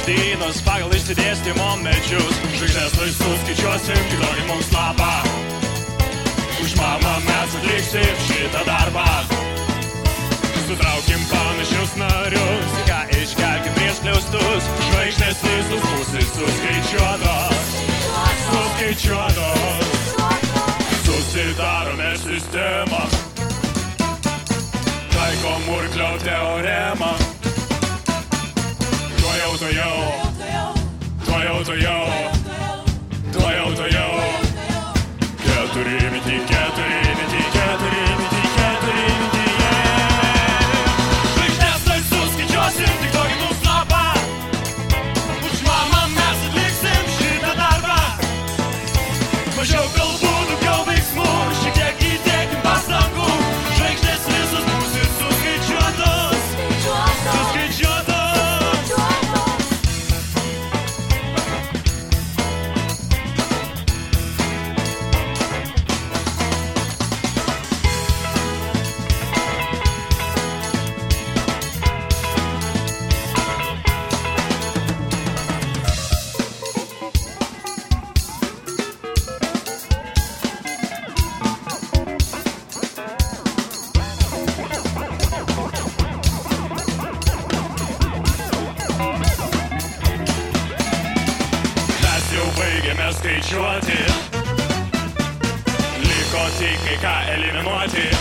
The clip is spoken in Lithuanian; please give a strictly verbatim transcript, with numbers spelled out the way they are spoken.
žvaigždynus pagal išsidėstymo medžius. Žvaigždės laisvus skaičiuosim, tik duokit mums lapą. Už mamą mes atliksim šitą darbą. Sutraukim panašius narius, ką iškelkim prieš kliaustus. Žvaigždės visus būsi suskaičiuotos, suskaičiuotos. Susidarome sistemą, taikom Murklio teoremą. Tuojau, tuojau, tuojau, tuojau, tuojau, tuojau. Keturi miti, keturi miti, keturi miti, keturi miti, yeah. Žvaigždės laisvus skaičiuosim, tik duokit mums lapą. Už mamą mes atliksim šitą darbą. Mažiau kalbų, daugiau veiksmų, šiek tiek įdėkim pastangų. Žvaigždės visos būsi suskaičiuotos, suskaičiuotos. Skaičiuoti, liko tik kai ką eliminuoti.